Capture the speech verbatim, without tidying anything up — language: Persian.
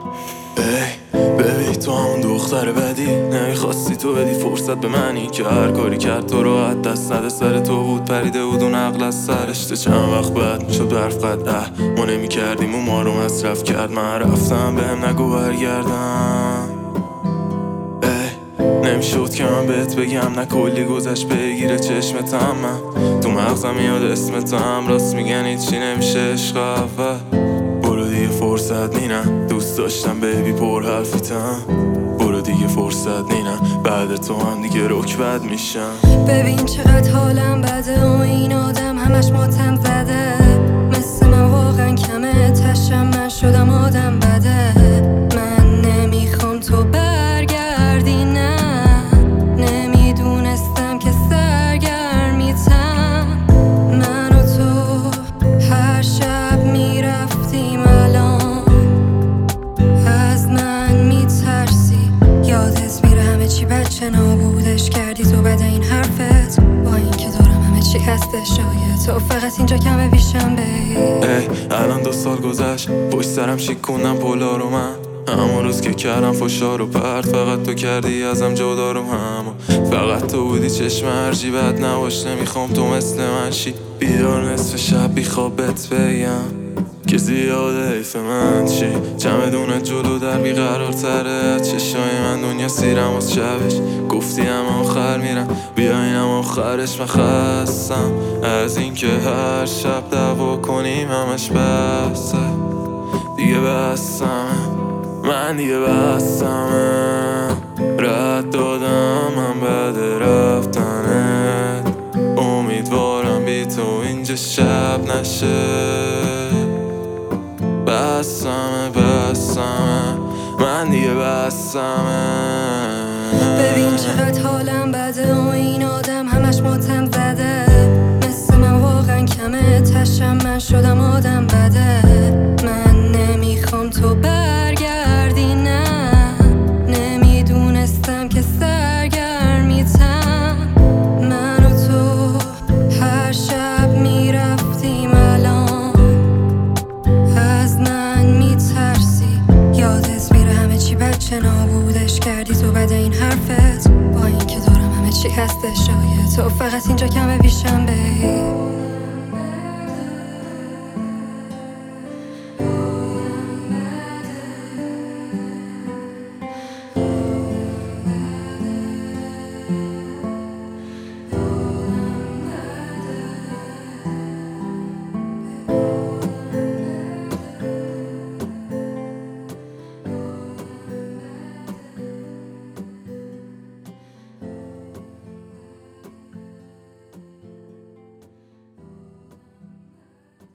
ای ببین تو همون دختر بدی، نمیخواستی تو بدی فرصت به منی که هر کاری کرد تو راحت دست نده. سر تو بود پریده بود اون عقل از سرش. چند وقت بعد میشد برف قد اه ما نمی کردیم و ما رو مصرف کرد. من رفتم بهم نگو برگردم. ای نمیشد که من بهت بگم نه کلی گذشت بگیره چشمتم. من تو مغزم میاد اسمتم، راست میگن هیچی نمیشه عشق اول. برو دیگه فرصت نینم، دوست داشتم بیبی پر حرفیتم. برو دیگه فرصت نینم، بعد تو هم دیگه رک بد میشم. ببین چقدر حالم بده و این آدم همش ماتم زده. مثل من واقعا کمه تشم، من شدم آدم بده. من نمیخوام تو برگردی، نه نمیدونستم که سرگرمیتم. من و تو هر شب میرفتیم، الان از من میترسی. یادت میره همه چی بچه نابودش کردی تو بعد این حرفت. با اینکه دارم همه چی هستش شاید تو فقط اینجا کمه بیشم بی. ای الان دو سال گذشت پشت سرم شیکوندم پولا رو من. همون روز که کردم فشار و پرت فقط تو کردی ازم جدا رو هم. فقط تو بودی چشم هرچی بد نباش، نمیخوام تو مثل من شی. بیدار نصف شب بیخواب بهت بگم که زیاده حیف من چی. چمدونت جلو در بیقرار تره، چشای من دنیا سیرم از شبش. گفتی هم آخر میرم بیاینم آخرش. من خستم از این که هر شب دعوا کنیم همش بحثه. دیگه بستمه من دیگه بستمه. رد دادم من بعد رفتنت، امیدوارم بی تو اینجا شب نشه. بستمه بستمه من دیگه بستمه. ببین چقدر حالم بده و این آدم همش ماتم زده. مثل من واقعا کمه تشم، من شدم آدم بده. من نمیخوام تو برگردی، نه نمیدونستم که سرگرمیتم. من و تو هر شب میرفتیم، الان از من میترسی. یادت میره همه چی بچه نابودش کردی تو بعد این حرفت. با اینکه دارم همه چی هستش شاید تو فقط اینجا کمه بیشتر